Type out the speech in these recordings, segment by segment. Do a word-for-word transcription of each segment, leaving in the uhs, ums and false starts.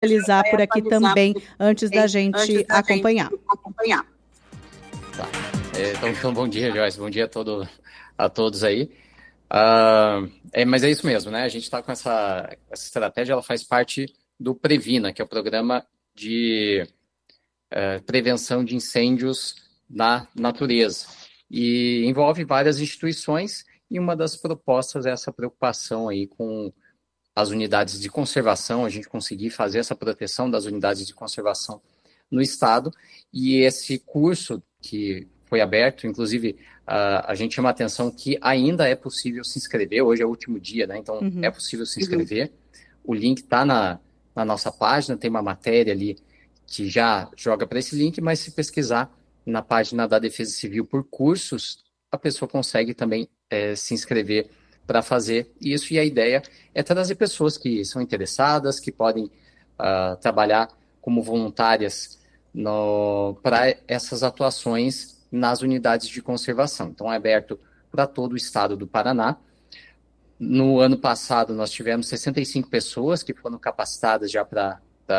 atualizar por aqui também, antes da gente antes da acompanhar. Gente acompanhar. Tá. Então, então, bom dia, Joyce. Bom dia a, todo, a todos aí. Uh, é, mas é isso mesmo, né? A gente está com essa, essa estratégia, ela faz parte do Previna, que é o programa de uh, prevenção de incêndios na natureza. E envolve várias instituições, e uma das propostas é essa preocupação aí com as unidades de conservação, a gente conseguir fazer essa proteção das unidades de conservação no estado. E esse curso que foi aberto, inclusive, uh, a gente chama a atenção que ainda é possível se inscrever, hoje é o último dia, né? Então uhum. é possível se inscrever. Uhum. O link está na, na nossa página, tem uma matéria ali que já joga para esse link, mas se pesquisar na página da Defesa Civil por cursos, a pessoa consegue também é, se inscrever para fazer isso, e a ideia é trazer pessoas que são interessadas, que podem uh, trabalhar como voluntárias para essas atuações nas unidades de conservação. Então, é aberto para todo o estado do Paraná. No ano passado, nós tivemos sessenta e cinco pessoas que foram capacitadas já para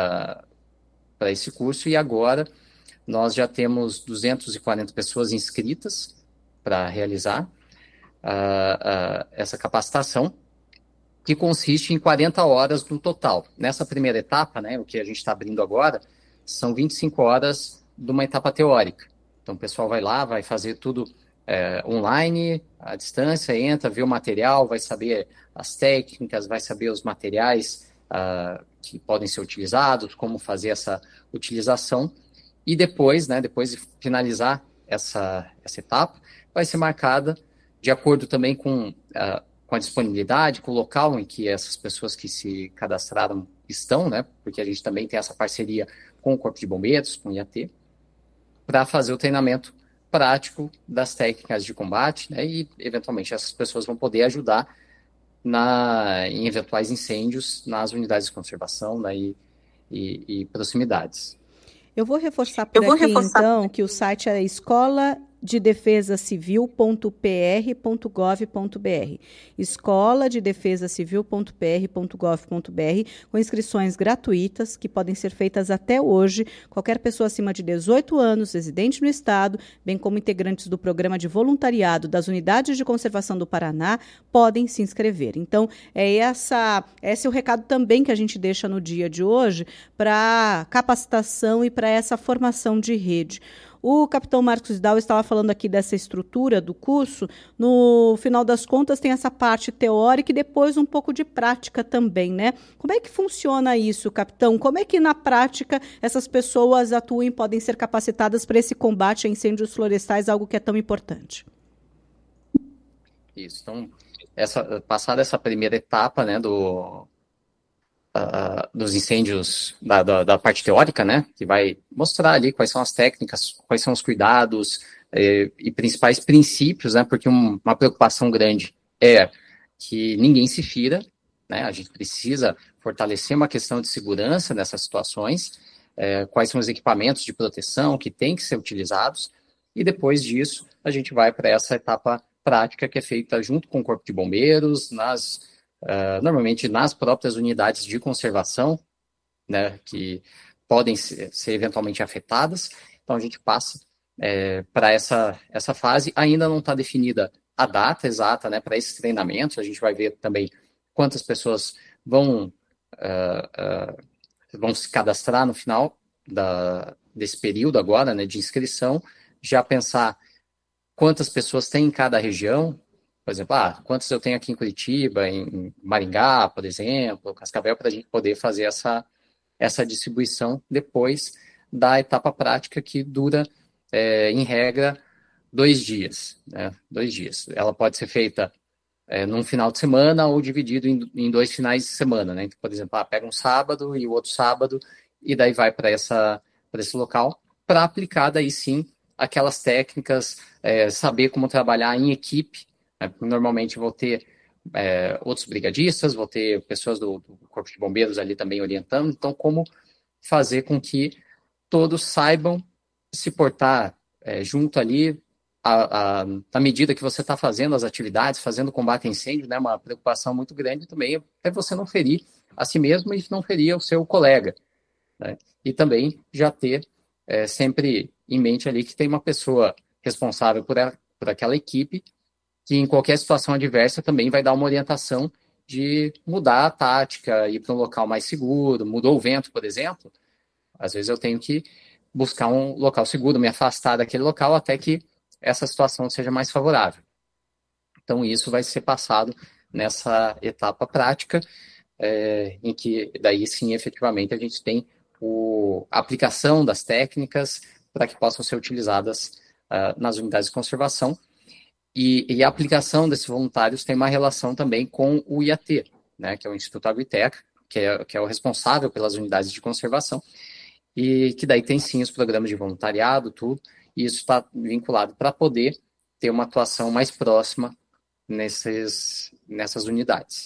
esse curso, e agora nós já temos duzentas e quarenta pessoas inscritas para realizar uh, uh, essa capacitação, que consiste em quarenta horas no total. Nessa primeira etapa, né, o que a gente está abrindo agora, são vinte e cinco horas de uma etapa teórica. Então, o pessoal vai lá, vai fazer tudo é, online, à distância, entra, vê o material, vai saber as técnicas, vai saber os materiais uh, que podem ser utilizados, como fazer essa utilização. E depois, né, depois de finalizar essa, essa etapa, vai ser marcada de acordo também com, uh, com a disponibilidade, com o local em que essas pessoas que se cadastraram estão, né, porque a gente também tem essa parceria com o Corpo de Bombeiros, com o I A T, para fazer o treinamento prático das técnicas de combate, né, e eventualmente essas pessoas vão poder ajudar na, em eventuais incêndios nas unidades de conservação, né, e, e, e proximidades. Eu vou reforçar por aqui, reforçar. então, que o site é escola de defesa civil ponto p r ponto gov ponto b r. escola de defesa civil ponto p r ponto gov ponto b r, com inscrições gratuitas, que podem ser feitas até hoje. Qualquer pessoa acima de dezoito anos, residente no estado, bem como integrantes do programa de voluntariado das unidades de conservação do Paraná, podem se inscrever. Então, é essa, esse é o recado também que a gente deixa no dia de hoje para capacitação e para essa formação de rede. O capitão Marcos Dal estava falando aqui dessa estrutura do curso. No final das contas, tem essa parte teórica e depois um pouco de prática também, né? Como é que funciona isso, capitão? Como é que, na prática, essas pessoas atuam e podem ser capacitadas para esse combate a incêndios florestais, algo que é tão importante? Isso. Então, essa, passada essa primeira etapa, né, do... Uh, dos incêndios da, da, da parte teórica, né, que vai mostrar ali quais são as técnicas, quais são os cuidados eh, e principais princípios, né, porque um, uma preocupação grande é que ninguém se fira, né, a gente precisa fortalecer uma questão de segurança nessas situações, eh, quais são os equipamentos de proteção que têm que ser utilizados, e depois disso a gente vai para essa etapa prática que é feita junto com o Corpo de Bombeiros, nas Uh, normalmente nas próprias unidades de conservação, né, que podem ser, ser eventualmente afetadas. Então a gente passa é, para essa, essa fase. Ainda não está definida a data exata, né, para esses treinamentos. A gente vai ver também quantas pessoas vão, uh, uh, vão se cadastrar no final da, desse período agora, né, de inscrição. Já pensar quantas pessoas tem em cada região. Por exemplo, ah, quantos eu tenho aqui em Curitiba, em Maringá, por exemplo, Cascavel, para a gente poder fazer essa, essa distribuição depois da etapa prática, que dura, é, em regra, dois dias. Né? Dois dias. Ela pode ser feita é, num final de semana ou dividido em, em dois finais de semana. Né? Então, por exemplo, ah, pega um sábado e o outro sábado, e daí vai para esse local, para aplicar daí sim aquelas técnicas, é, saber como trabalhar em equipe. Normalmente vou ter é, outros brigadistas, vou ter pessoas do, do Corpo de Bombeiros ali também orientando. Então, como fazer com que todos saibam se portar é, junto ali, a, a, na medida que você está fazendo as atividades, fazendo combate a incêndio, né, uma preocupação muito grande também é você não ferir a si mesmo e não ferir o seu colega. né? E também já ter é, sempre em mente ali que tem uma pessoa responsável por, a, por aquela equipe que em qualquer situação adversa também vai dar uma orientação de mudar a tática, ir para um local mais seguro, mudou o vento, por exemplo, às vezes eu tenho que buscar um local seguro, me afastar daquele local até que essa situação seja mais favorável. Então isso vai ser passado nessa etapa prática, é, em que daí sim, efetivamente, a gente tem o, a aplicação das técnicas para que possam ser utilizadas uh, nas unidades de conservação. E, e a aplicação desses voluntários tem uma relação também com o I A T, né, que é o Instituto Agroiteca, que é, que é o responsável pelas unidades de conservação, e que daí tem sim os programas de voluntariado, tudo, e isso está vinculado para poder ter uma atuação mais próxima nesses, nessas unidades.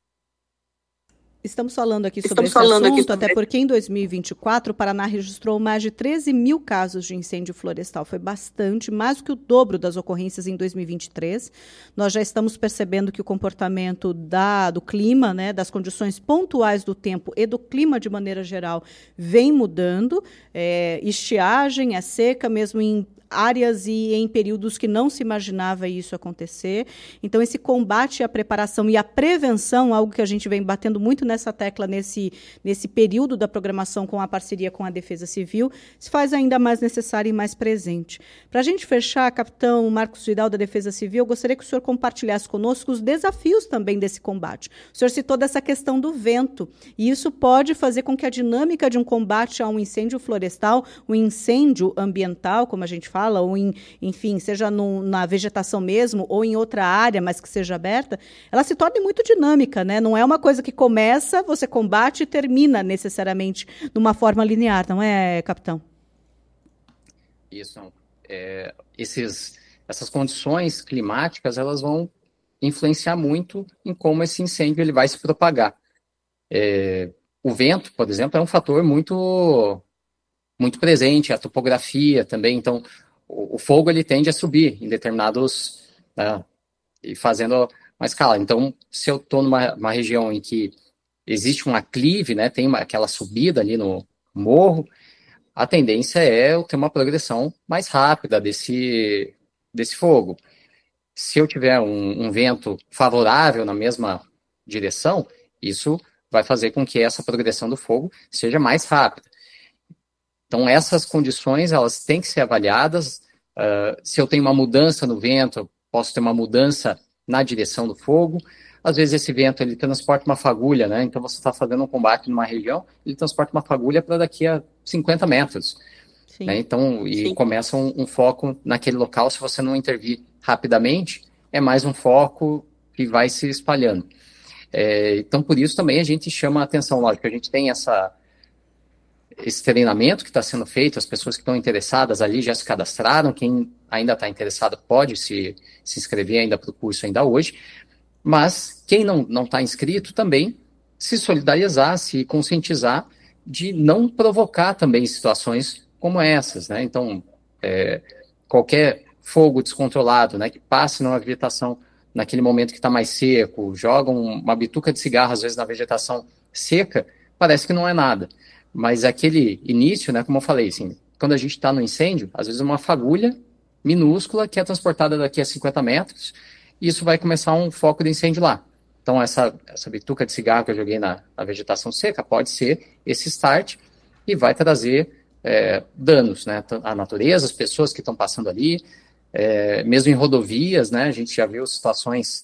Estamos falando aqui sobre Estamos esse assunto, aqui sobre... até porque em dois mil e vinte e quatro o Paraná registrou mais de treze mil casos de incêndio florestal. Foi bastante, mais do que o dobro das ocorrências em dois mil e vinte e três. Nós já estamos percebendo que o comportamento da, do clima, né, das condições pontuais do tempo e do clima de maneira geral, vem mudando. É, estiagem, é seca, mesmo em áreas e em períodos que não se imaginava isso acontecer. Então, esse combate, a preparação e a prevenção, algo que a gente vem batendo muito nessa tecla nesse, nesse período da programação com a parceria com a Defesa Civil, se faz ainda mais necessário e mais presente. Para a gente fechar, capitão Marcos Vidal, da Defesa Civil, eu gostaria que o senhor compartilhasse conosco os desafios também desse combate. O senhor citou dessa questão do vento, e isso pode fazer com que a dinâmica de um combate a um incêndio florestal, um incêndio ambiental, como a gente fala, fala, ou em, enfim, seja no, na vegetação mesmo, ou em outra área, mas que seja aberta, ela se torna muito dinâmica, né? Não é uma coisa que começa, você combate e termina necessariamente de uma forma linear, não é, capitão? Isso. É, esses, essas condições climáticas, elas vão influenciar muito em como esse incêndio ele vai se propagar. É, o vento, por exemplo, é um fator muito, muito presente, a topografia também, então o fogo ele tende a subir em determinados, né, e fazendo uma escala. Então, se eu estou numa uma região em que existe um aclive, né, tem uma, aquela subida ali no morro, a tendência é eu ter uma progressão mais rápida desse, desse fogo. Se eu tiver um, um vento favorável na mesma direção, isso vai fazer com que essa progressão do fogo seja mais rápida. Então, essas condições, elas têm que ser avaliadas. Uh, se eu tenho uma mudança no vento, eu posso ter uma mudança na direção do fogo. Às vezes, esse vento, ele transporta uma fagulha, né? Então, você está fazendo um combate numa região, ele transporta uma fagulha para daqui a cinquenta metros. Né? Então, e Sim. começa um, um foco naquele local. Se você não intervir rapidamente, é mais um foco que vai se espalhando. É, então, por isso também a gente chama a atenção. Lógico, a gente tem essa... esse treinamento que está sendo feito, as pessoas que estão interessadas ali já se cadastraram, quem ainda está interessado pode se, se inscrever ainda para o curso ainda hoje, mas quem não está inscrito também se solidarizar, se conscientizar de não provocar também situações como essas, né? Então, é, qualquer fogo descontrolado, né, que passe numa vegetação naquele momento que está mais seco, joga uma bituca de cigarro às vezes na vegetação seca, parece que não é nada. Mas aquele início, né, como eu falei, assim, quando a gente está no incêndio, às vezes uma fagulha minúscula que é transportada daqui a cinquenta metros, e isso vai começar um foco de incêndio lá. Então, essa, essa bituca de cigarro que eu joguei na, na vegetação seca pode ser esse start e vai trazer é, danos, né, à natureza, as pessoas que estão passando ali, é, mesmo em rodovias, né, a gente já viu situações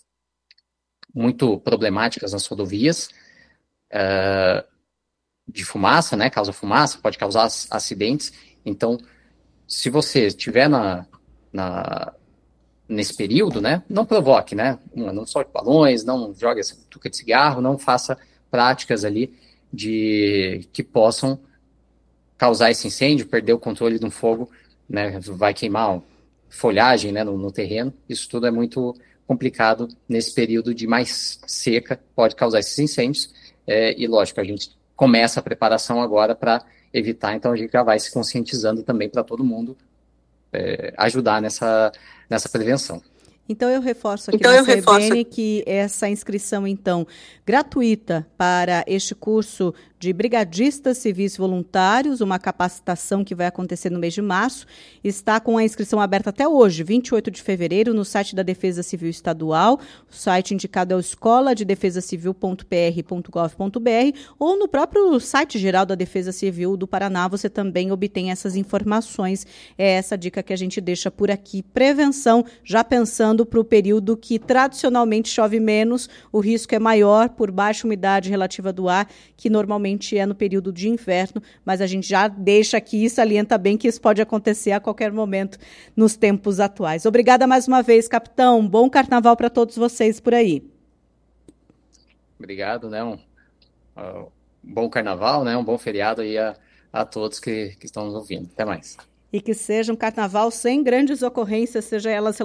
muito problemáticas nas rodovias, é, de fumaça, né, causa fumaça, pode causar acidentes. Então, se você estiver na, na, nesse período, né, não provoque, né, não solte balões, não jogue essa bituca de cigarro, não faça práticas ali de, que possam causar esse incêndio, perder o controle de um fogo, né, vai queimar folhagem, né, no, no terreno. Isso tudo é muito complicado nesse período de mais seca, pode causar esses incêndios, é, e lógico, a gente começa a preparação agora para evitar, então a gente já vai se conscientizando também para todo mundo é, ajudar nessa, nessa prevenção. Então eu reforço aqui então, na C B N que essa inscrição, então, gratuita para este curso de brigadistas civis voluntários, uma capacitação que vai acontecer no mês de março. Está com a inscrição aberta até hoje, vinte e oito de fevereiro, no site da Defesa Civil Estadual. O site indicado é o escola de defesa civil ponto p r ponto gov ponto b r ou no próprio site geral da Defesa Civil do Paraná. Você também obtém essas informações. É essa dica que a gente deixa por aqui. Prevenção, já pensando para o período que tradicionalmente chove menos, o risco é maior por baixa umidade relativa do ar, que normalmente é no período de inverno, mas a gente já deixa aqui e salienta bem que isso pode acontecer a qualquer momento nos tempos atuais. Obrigada mais uma vez, capitão. Bom carnaval para todos vocês por aí. Obrigado, né? Um, uh, um bom carnaval, né? Um bom feriado aí a, a todos que, que estão nos ouvindo. Até mais. E que seja um carnaval sem grandes ocorrências, seja elas